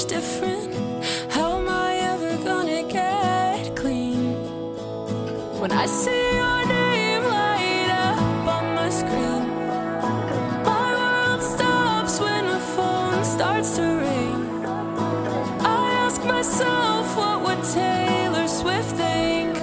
much different. How am I ever gonna get clean when I see your name light up on my screen? My world stops when my phone starts to ring. I ask myself, what would Taylor Swift think?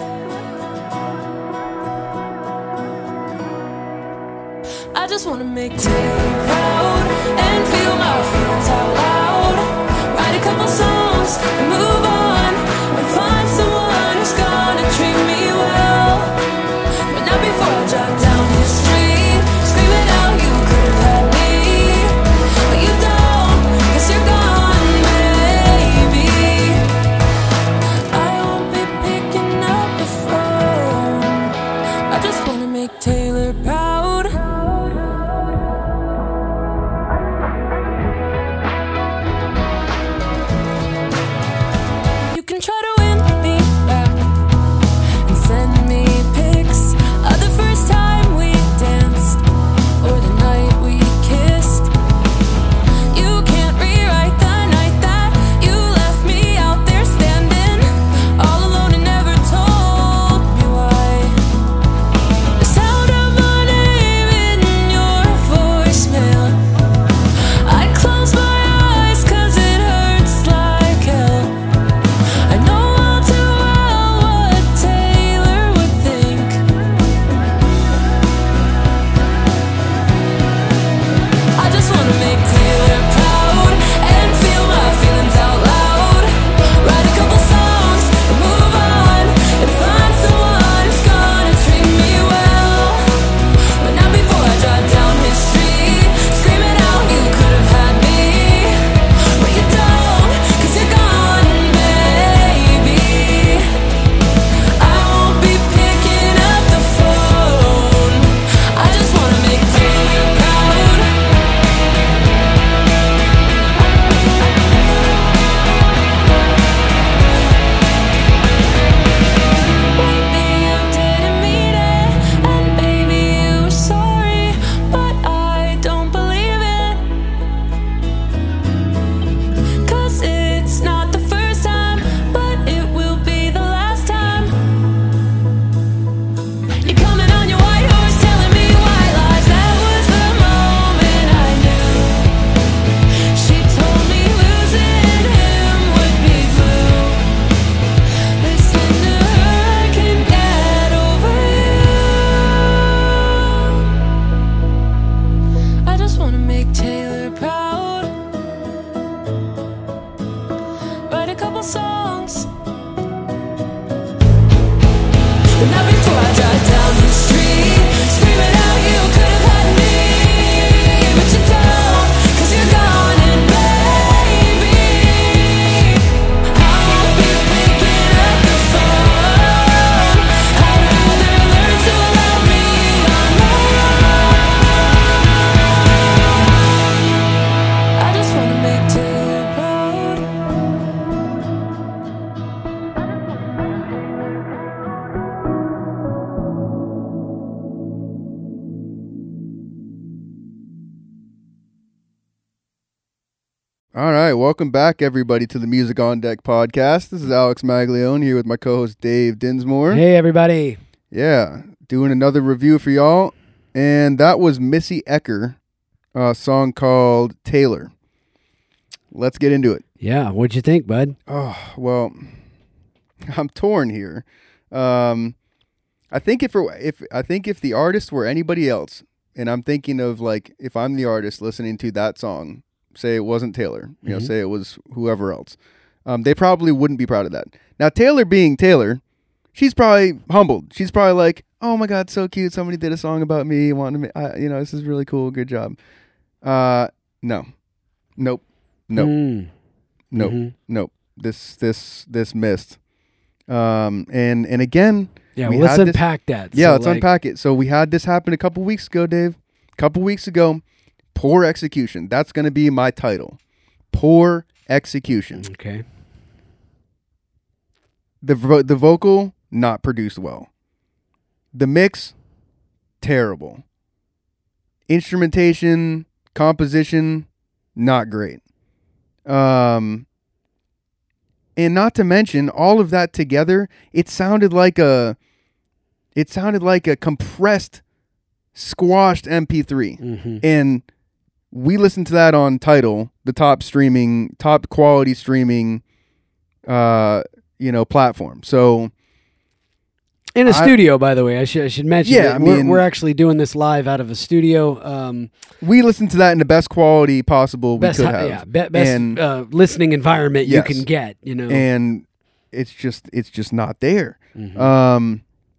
I just wanna make Taylor proud and feel my feelings out loud. Write a couple songs and move on and find someone who's gonna treat me well. But not before I drive down the street screaming out, you could have had me, but you don't, 'cause you're gone, baby. I won't be picking up the phone. I just wanna make Taylor proud. You can try to win me back and send me pics of the first time we danced or the night we kissed. You can't rewrite the night that you left me out there standing all alone and never told me why. The sound of my name in your voicemail, I close my eyes 'cause it hurts like hell. I know all too well what Taylor would think. I just wanna make Taylor proud and feel my feelings out loud. Write a couple songs and move on and find someone who's gonna treat me well. But not before I drive down his street screaming out, you could have had me, but you don't, 'cause you're gone, baby. I won't be picking up the phone. I just wanna make Taylor proud. Maybe you didn't mean it, and maybe you were sorry, but I don't believe it. 'Cause it's not the first time, but it will be the last time. You're coming on your white horse, telling me white lies. That was the moment I knew. She told me losing him would be blue. Listen to her, I can get over you. I just wanna make Taylor proud. Write a couple songs, but not before I drive down the street screaming out, you could have had me, but you don't, 'cause you're gone, and baby, I won't be picking up the phone. I'd rather learn to love me on my own. I just wanna make Taylor proud. All right, welcome back, everybody, to the Music on Deck podcast. This is Alex Maglione here with my co-host Dave Dinsmore. Hey, everybody. Yeah, doing another review for y'all, and that was Missy Ecker, a song called Taylor. Let's get into it. Yeah, what'd you think, bud? Oh, well, I'm torn here. I think if the artist were anybody else, and I'm thinking of like if I'm the artist listening to that song, say it wasn't Taylor, you know, say it was whoever else, they probably wouldn't be proud of that. Now, Taylor being Taylor, she's probably humbled. She's probably like, "Oh my God, so cute! Somebody did a song about me. Wanting me, this is really cool. Good job." No, nope. This missed. And again, yeah. Well, let's unpack that. Yeah, let's unpack it. So we had this happen a couple weeks ago, Dave. A couple weeks ago. Poor execution. That's going to be my title. Poor execution. Okay. The vocal, not produced well. The mix, terrible. Instrumentation, composition, not great. And not to mention all of that together, it sounded like a compressed, squashed MP3. Mm-hmm. And we listened to that on Tidal, the top quality streaming platform. So in a studio, by the way, I should mention. Yeah, we're actually doing this live out of a studio. We listened to that in the best quality possible we could have. Yeah, best listening environment you can get. And it's just not there. Mm-hmm.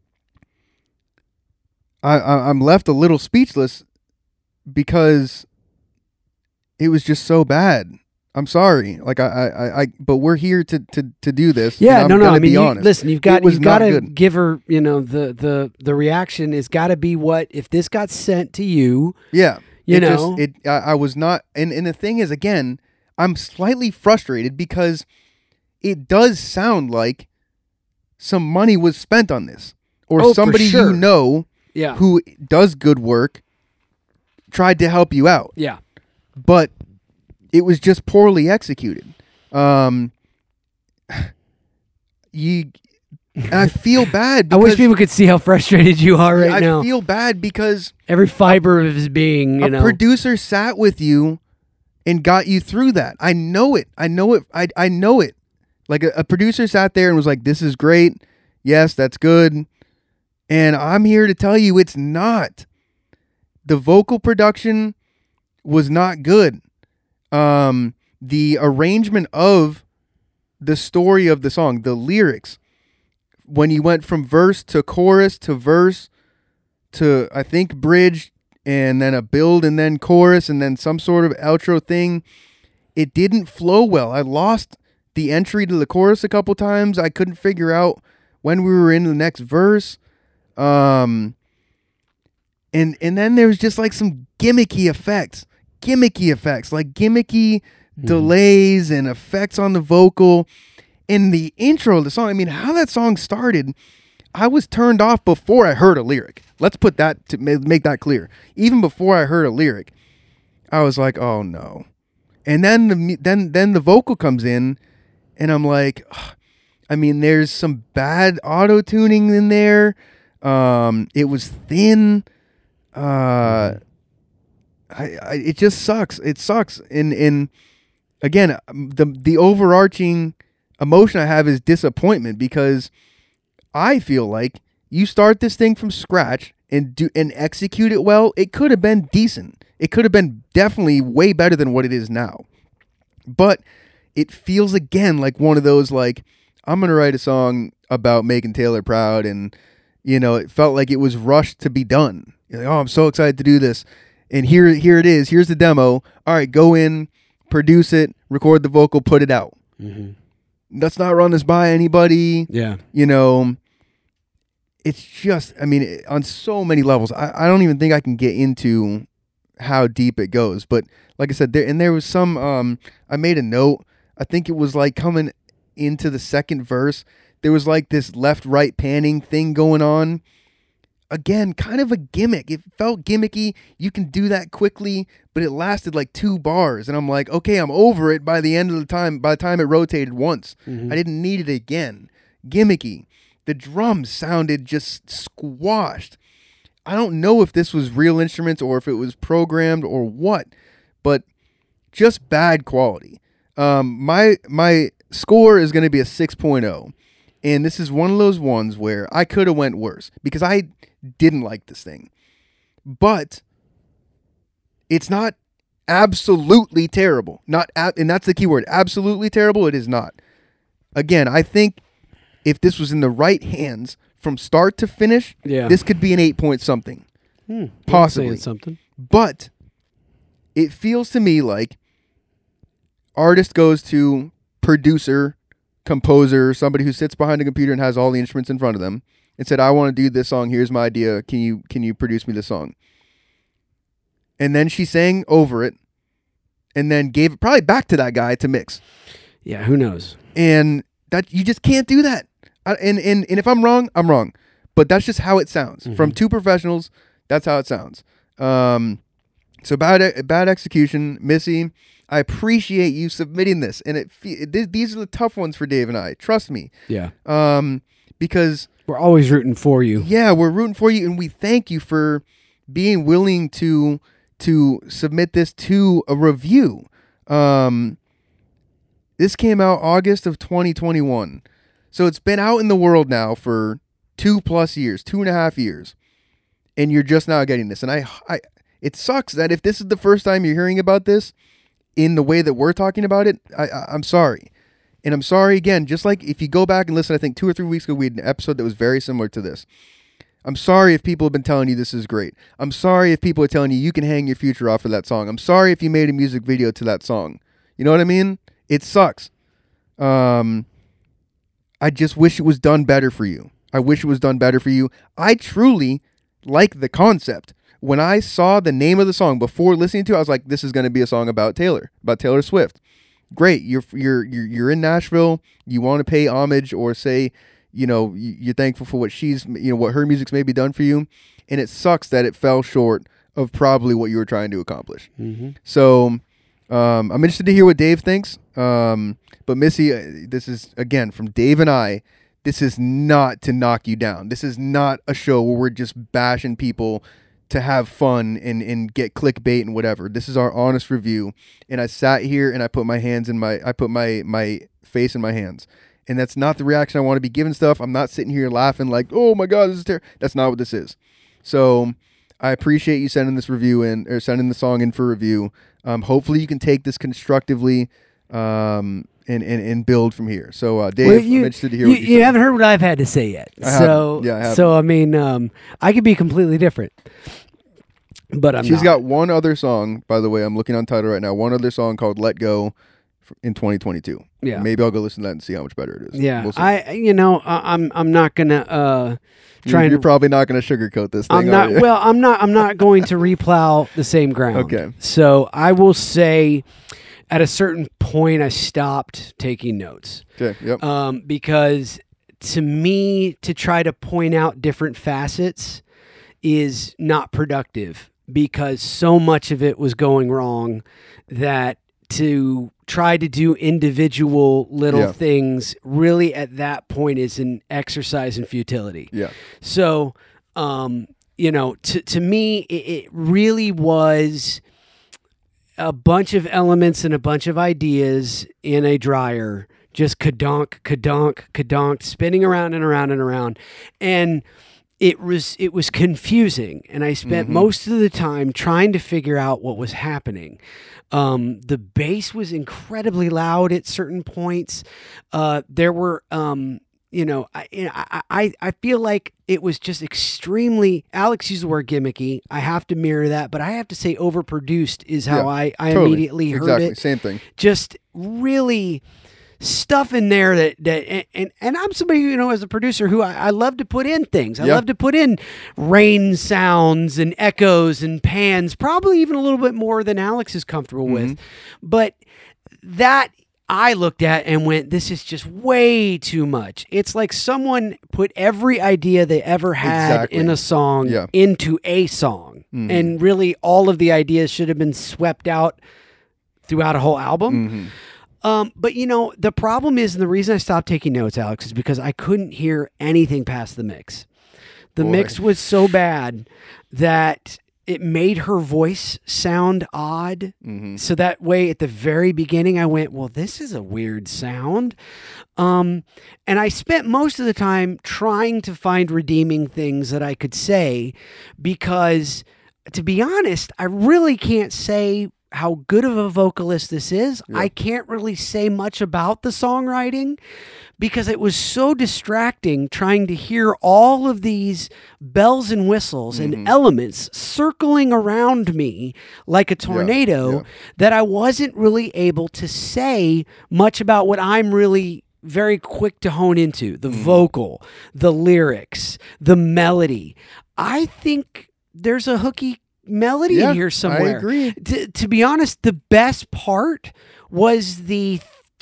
I'm left a little speechless because it was just so bad. I'm sorry. Like but we're here to do this. Yeah, no. I mean, honest. Listen, you've got to give her. The reaction has got to be what if this got sent to you. Yeah, I was not. And the thing is, again, I'm slightly frustrated because it does sound like some money was spent on this, or somebody for sure. who does good work tried to help you out. Yeah, but it was just poorly executed. I feel bad. I wish people could see how frustrated you are right now. I feel bad because every fiber of his being, a producer sat with you and got you through that. I know it. I know it. Like a producer sat there and was like, "This is great. Yes, that's good." And I'm here to tell you it's not. The vocal production was not good. The arrangement of the story of the song, the lyrics, when you went from verse to chorus to verse to, I think, bridge and then a build and then chorus and then some sort of outro thing, it didn't flow well. I lost the entry to the chorus a couple times. I couldn't figure out when we were in the next verse. And then there was just like some gimmicky effects, like gimmicky delays and effects on the vocal. In the intro of the song, I mean, how that song started, I was turned off before I heard a lyric. Let's put that to make that clear. Even before I heard a lyric, I was like, "Oh no!" And then the vocal comes in, and I'm like, ugh. I mean, there's some bad auto tuning in there. It was thin. It just sucks. It sucks. And again, the overarching emotion I have is disappointment because I feel like you start this thing from scratch and execute it well. It could have been decent. It could have been definitely way better than what it is now. But it feels again like one of those, like, I'm going to write a song about making Taylor proud. And, it felt like it was rushed to be done. You're like, oh, I'm so excited to do this. And here it is. Here's the demo. All right, go in, produce it, record the vocal, put it out. Mm-hmm. Let's not run this by anybody. Yeah. It's just, I mean, on so many levels, I don't even think I can get into how deep it goes. But like I said, there was some, I made a note. I think it was like coming into the second verse, there was like this left-right panning thing going on. Again, kind of a gimmick. It felt gimmicky. You can do that quickly, but it lasted like 2 bars. And I'm like, okay, I'm over it by the end of the time. By the time it rotated once, I didn't need it again. Gimmicky. The drums sounded just squashed. I don't know if this was real instruments or if it was programmed or what, but just bad quality. My score is going to be a 6.0. And this is one of those ones where I could have went worse because I didn't like this thing. But it's not absolutely terrible. And that's the key word. Absolutely terrible, it is not. Again, I think if this was in the right hands from start to finish, this could be an 8 point something. Possibly. Something. But it feels to me like artist goes to producer, composer, somebody who sits behind a computer and has all the instruments in front of them and said, I want to do this song. Here's my idea. Can you produce me this song? And then she sang over it and then gave it probably back to that guy to mix. Yeah, who knows? And that you just can't do that. And if I'm wrong, I'm wrong. But that's just how it sounds. Mm-hmm. From 2 professionals, that's how it sounds. So bad execution. Missy, I appreciate you submitting this, and these are the tough ones for Dave and I. Trust me. Yeah. Because we're always rooting for you. Yeah, we're rooting for you, and we thank you for being willing to submit this to a review. This came out August of 2021, so it's been out in the world now for 2+ years, 2.5 years, and you're just now getting this. And I it sucks that if this is the first time you're hearing about this in the way that we're talking about it, I'm sorry. And I'm sorry again, just like if you go back and listen, I think 2 or 3 weeks ago, we had an episode that was very similar to this. I'm sorry if people have been telling you this is great. I'm sorry if people are telling you can hang your future off of that song. I'm sorry if you made a music video to that song. You know what I mean? It sucks. I just wish it was done better for you. I wish it was done better for you. I truly like the concept. When I saw the name of the song before listening to it, I was like, this is going to be a song about Taylor Swift. Great. You're in Nashville. You want to pay homage or say, you're thankful for what what her music's maybe done for you. And it sucks that it fell short of probably what you were trying to accomplish. Mm-hmm. So I'm interested to hear what Dave thinks. But Missy, this is, again, from Dave and I, this is not to knock you down. This is not a show where we're just bashing people to have fun and get clickbait and whatever. This is our honest review. And I sat here and I put my face in my hands. And that's not the reaction I want to be giving stuff. I'm not sitting here laughing like, oh my God, this is terrible. That's not what this is. So I appreciate you sending this review in, or sending the song in for review. Hopefully you can take this constructively and build from here. So Dave, I'm interested to hear what you haven't heard what I've had to say yet. I haven't. So I mean, I could be completely different. But She's got one other song, by the way. I'm looking on Tidal right now. One other song called "Let Go" in 2022. Yeah, maybe I'll go listen to that and see how much better it is. Yeah, we'll I'm not gonna try. You're probably not gonna sugarcoat this thing. I'm not. Well, I'm not going to replow the same ground. Okay. So I will say, at a certain point, I stopped taking notes. Okay. Yep. Because to me, to try to point out different facets is not productive. Because so much of it was going wrong that to try to do individual little things really at that point is an exercise in futility. Yeah. So, to me, it really was a bunch of elements and a bunch of ideas in a dryer, just kadonk, kadonk, kadonk, spinning around and around and around. And it was confusing, and I spent most of the time trying to figure out what was happening. The bass was incredibly loud at certain points. There were, I feel like it was just extremely. Alex used the word gimmicky. I have to mirror that, but I have to say overproduced is how I totally. Immediately heard it. Same thing. Just really stuff in there that I'm somebody, as a producer who I love to put in things. I love to put in rain sounds and echoes and pans, probably even a little bit more than Alex is comfortable with. But that I looked at and went, this is just way too much. It's like someone put every idea they ever had in a song into a song. And really all of the ideas should have been swept out throughout a whole album. But the problem is, and the reason I stopped taking notes, Alex, is because I couldn't hear anything past the mix. The mix was so bad that it made her voice sound odd. So that way at the very beginning I went, well, this is a weird sound. And I spent most of the time trying to find redeeming things that I could say, because to be honest, I really can't say how good of a vocalist this is. I can't really say much about the songwriting because it was so distracting trying to hear all of these bells and whistles and elements circling around me like a tornado that I wasn't really able to say much about what I'm really very quick to hone into: the vocal, the lyrics, the melody. I think there's a hooky melody in here somewhere. I agree. To be honest, the best part was the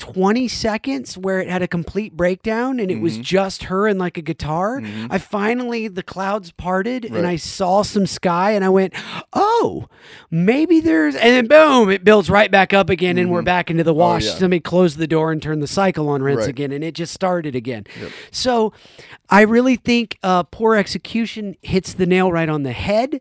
20 seconds where it had a complete breakdown and it was just her and like a guitar. I finally, the clouds parted and I saw some sky and I went, oh, maybe there's, and then boom, it builds right back up again and we're back into the wash. Somebody closed the door and turned the cycle on rinse again and it just started again. So I really think poor execution hits the nail right on the head.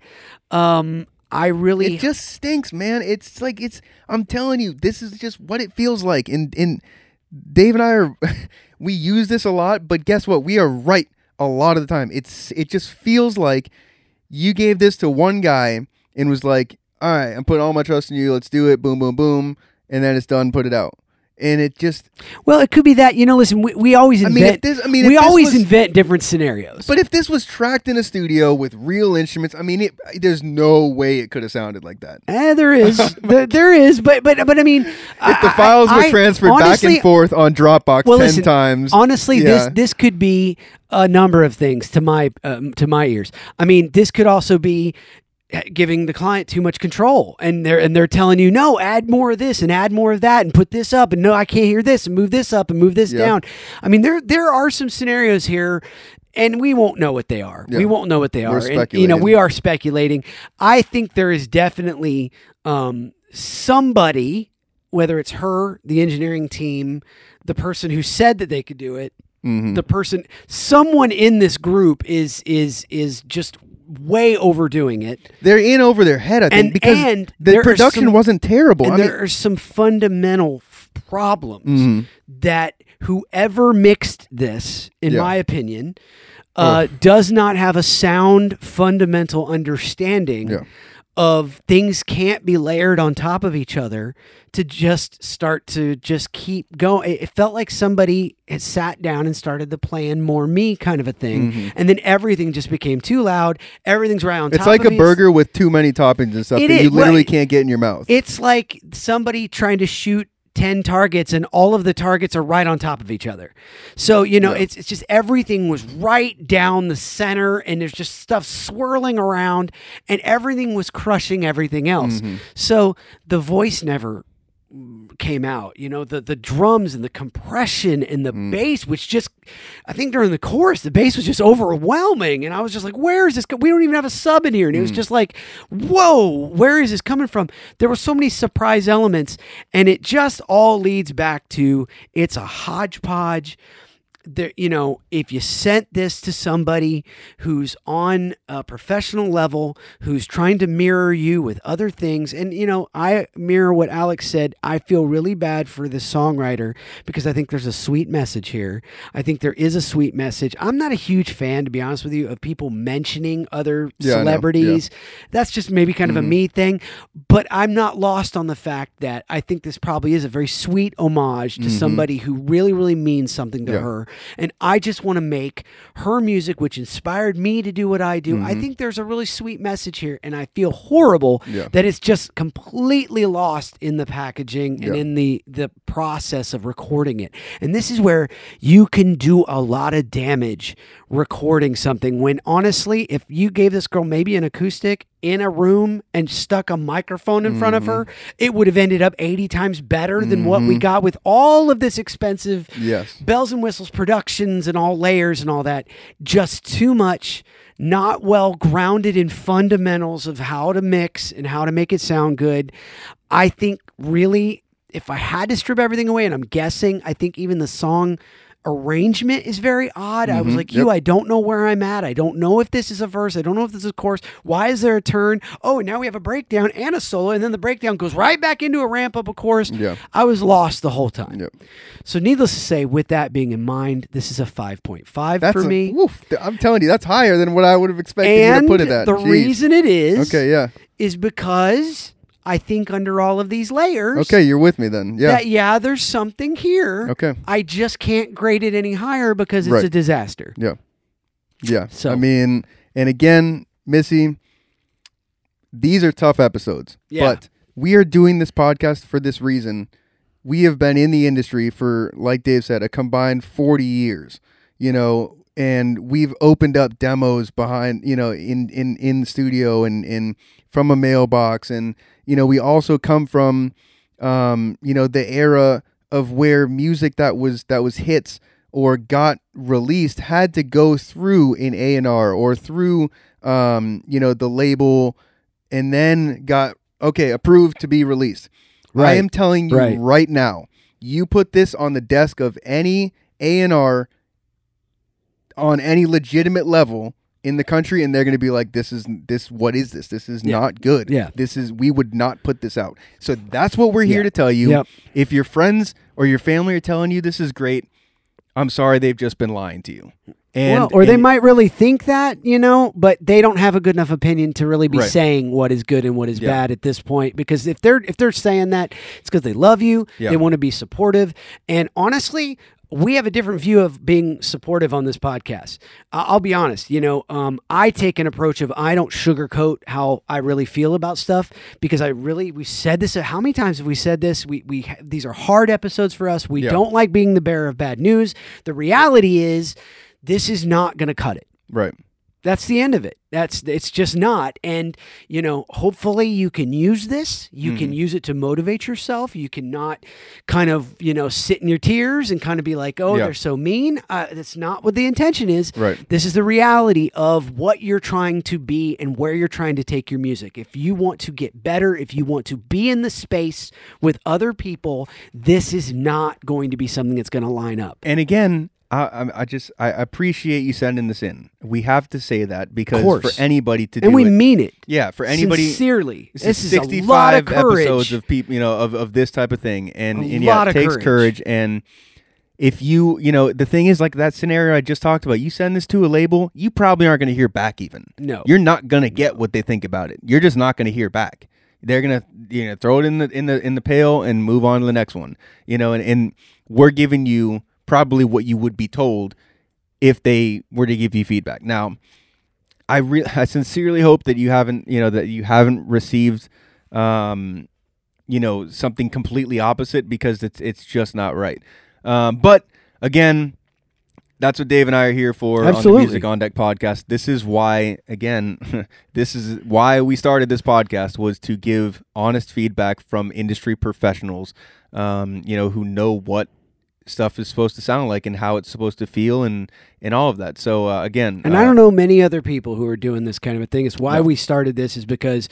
It just stinks, man. It's like I'm telling you, this is just what it feels like. And Dave and I we use this a lot, but guess what? We are right a lot of the time. It just feels like you gave this to one guy and was like, all right, I'm putting all my trust in you. Let's do it. Boom, boom, boom. And then it's done. Put it out. And it just... Well, it could be that, listen, we always invent... we always invent different scenarios. But if this was tracked in a studio with real instruments, there's no way it could have sounded like that. There is. there is. But I mean... If the files were transferred back and forth on Dropbox 10 times... Honestly, this could be a number of things to my ears. I mean, this could also be... giving the client too much control and they're telling you, no, add more of this and add more of that and put this up and no, I can't hear this and move this up and move this down. I mean, there are some scenarios here and we won't know what they are. We won't know what they are. And, we are speculating. I think there is definitely somebody, whether it's her, the engineering team, the person who said that they could do it, someone in this group is just way overdoing it. They're in over their head, I think, because the production wasn't terrible. And there are some fundamental problems that whoever mixed this, in my opinion, does not have a sound fundamental understanding of things can't be layered on top of each other to just start to just keep going. It felt like somebody had sat down and started the playing more me kind of a thing. And then everything just became too loud. Everything's right on top of it. It's like a burger with too many toppings and stuff that you literally can't get in your mouth. It's like somebody trying to shoot 10 targets and all of the targets are right on top of each other. So, it's just everything was right down the center and there's just stuff swirling around and everything was crushing everything else. So the voice never came out, the drums and the compression and the bass, which just, I think during the chorus, the bass was just overwhelming. And I was just like, where is this? We don't even have a sub in here. And it was just like, whoa, where is this coming from? There were so many surprise elements and it just all leads back to, it's a hodgepodge. There, if you sent this to somebody who's on a professional level, who's trying to mirror you with other things, and I mirror what Alex said. I feel really bad for the songwriter because I think there's a sweet message here. I think there is a sweet message. I'm not a huge fan, to be honest with you, of people mentioning other celebrities. That's just maybe kind of a me thing, but I'm not lost on the fact that I think this probably is a very sweet homage to somebody who really, really means something to her. And I just want to make her music, which inspired me to do what I do. I think there's a really sweet message here, and I feel horrible that it's just completely lost in the packaging and in the process of recording it. And this is where you can do a lot of damage recording something when, honestly, if you gave this girl maybe an acoustic in a room and stuck a microphone in front of her, it would have ended up 80 times better than what we got with all of this expensive bells and whistles productions and all layers and all that. Just too much, not well grounded in fundamentals of how to mix and how to make it sound good. I think really, if I had to strip everything away, and I'm guessing, I think even the song arrangement is very odd. I was like, I don't know where I'm at. I don't know if this is a verse. I don't know if this is a chorus. Why is there a turn? Oh, and now we have a breakdown and a solo, and then the breakdown goes right back into a ramp up, of course. I was lost the whole time. So needless to say, with that being in mind, this is a 5.5 for me. I'm telling you, that's higher than what I would have expected you to put it at. The reason it is is because I think under all of these layers... Okay, you're with me then. There's something here. Okay. I just can't grade it any higher because it's a disaster. Yeah. So, and again, Missy, these are tough episodes. But we are doing this podcast for this reason. We have been in the industry for, like Dave said, a combined 40 years, and we've opened up demos behind, in the studio and from a mailbox. And, we also come from, the era of where music that was hits or got released had to go through an A&R or through the label, and then got approved to be released. Right. I am telling you right now, you put this on the desk of any A&R on any legitimate level in the country, and they're going to be like, what is this? This is not good. Yeah. We would not put this out. So that's what we're here to tell you. Yep. If your friends or your family are telling you this is great, I'm sorry, they've just been lying to you. They might really think that, but they don't have a good enough opinion to really be saying what is good and what is bad at this point. Because if they're saying that, it's because they love you, they want to be supportive, and honestly, we have a different view of being supportive on this podcast. I'll be honest, I take an approach of I don't sugarcoat how I really feel about stuff, because we've said this. How many times have we said this? These are hard episodes for us. We don't like being the bearer of bad news. The reality is, this is not going to cut it. Right. That's the end of it. It's just not. And, hopefully you can use this. You can use it to motivate yourself. You can not kind of, sit in your tears and kind of be like, they're so mean. That's not what the intention is. Right. This is the reality of what you're trying to be and where you're trying to take your music. If you want to get better, if you want to be in the space with other people, this is not going to be something that's going to line up. And again, I appreciate you sending this in. We have to say that, because for anybody to do it, and we mean it. Yeah, for anybody sincerely. This is 65 a lot of courage. episodes of people, of this type of thing, and Lot it of takes courage. And if you the thing is, like that scenario I just talked about, you send this to a label, you probably aren't going to hear back. Even you're not going to get what they think about it. You're just not going to hear back. They're gonna throw it in the pail and move on to the next one. And we're giving you probably what you would be told if they were to give you feedback. Now, I sincerely hope that you haven't received something completely opposite, because it's just not right. But again, that's what Dave and I are here for. Absolutely. On the Music on Deck podcast. This is why, again, this is why we started this podcast, was to give honest feedback from industry professionals, who know what stuff is supposed to sound like and how it's supposed to feel and all of that. So again, and I don't know many other people who are doing this kind of a thing. It's why we started this, is because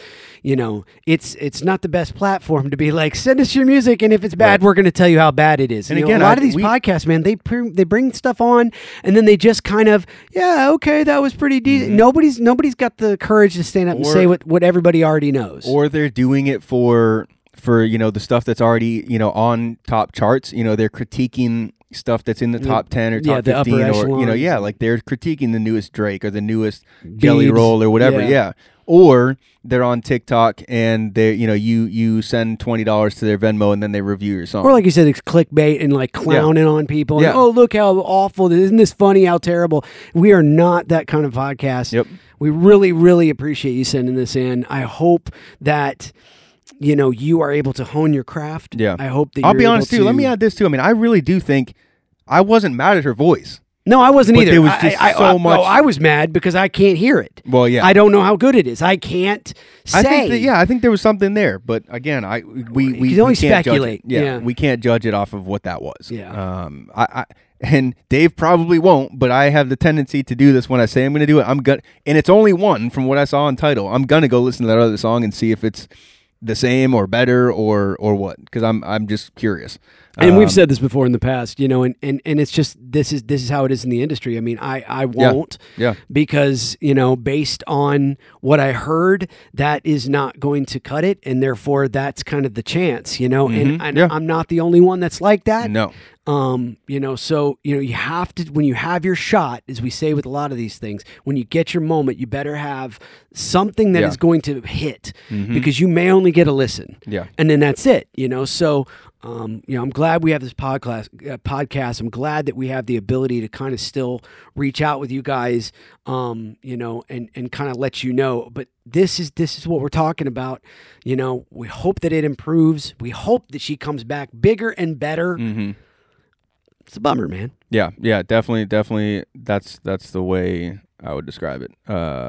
it's not the best platform to be like, send us your music, and if it's bad, we're going to tell you how bad it is. And again, a lot of these podcasts, man, they bring stuff on, and then they just kind of that was pretty decent. Nobody's got the courage to stand up and say what everybody already knows, or they're doing it for the stuff that's already on top charts. They're critiquing stuff that's in the top 10 or top 15, or like they're critiquing the newest Drake or the newest Jelly Roll or whatever. Or they're on TikTok and they you send $20 to their Venmo and then they review your song. Or like you said, it's clickbait and like clowning on people. And, look how awful! Isn't this funny? How terrible! We are not that kind of podcast. Yep. We really, really appreciate you sending this in. I hope that you are able to hone your craft. Yeah. I hope that I'll be honest too. Let me add this too. I mean, I really do think I wasn't mad at her voice. No, I wasn't either. There was just so much. I was mad because I can't hear it. Well, yeah. I don't know how good it is. I can't say. I think there was something there, but again, we can only can't speculate. Judge it. Yeah, we can't judge it off of what that was. Yeah. And Dave probably won't, but I have the tendency to do this when I say I'm going to do it. And it's only one from what I saw on Tidal. I'm gonna go listen to that other song and see if it's the same or better or what, because I'm just curious. And we've said this before in the past, and it's just this is how it is in the industry. I mean, I won't, because based on what I heard, that is not going to cut it, and therefore that's kind of the chance, and I'm not the only one that's like that. No. So you have to, when you have your shot, as we say with a lot of these things, when you get your moment, you better have something that is going to hit, because you may only get a listen, and then that's it. So. I'm glad we have this podcast. I'm glad that we have the ability to kind of still reach out with you guys, and kind of let you know. But this is what we're talking about. We hope that it improves. We hope that she comes back bigger and better. Mm-hmm. It's a bummer, man. Yeah, definitely. That's the way I would describe it.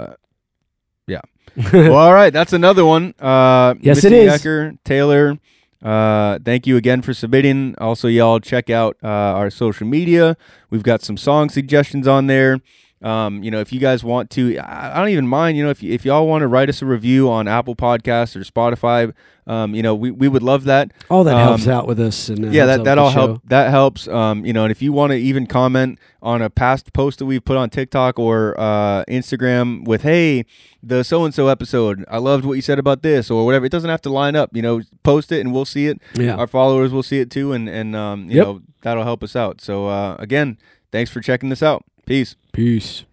Yeah. Well, all right. That's another one. Yes, Misty it is. Ecker, Taylor. Thank you again for submitting. Also, y'all check out our social media. We've got some song suggestions on there. If you guys want to, I don't even mind, if y'all want to write us a review on Apple Podcasts or Spotify, we would love that. All that helps out with us. And that all helps. That helps. And if you want to even comment on a past post that we've put on TikTok or Instagram with, hey, the so-and-so episode, I loved what you said about this or whatever. It doesn't have to line up, post it and we'll see it. Yeah. Our followers will see it too. And that'll help us out. So again, thanks for checking this out. Peace. Peace.